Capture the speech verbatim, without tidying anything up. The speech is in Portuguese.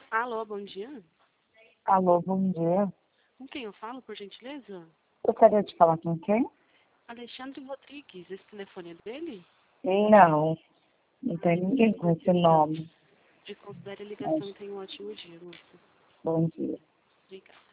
Alô, bom dia. Alô, bom dia. Com quem eu falo, por gentileza? Gostaria de falar com quem? Alexandre Rodrigues, esse telefone é dele? Não, não tem ninguém com esse nome. De considere a ligação Mas, e tenha um ótimo dia, moça. bom dia. Obrigada.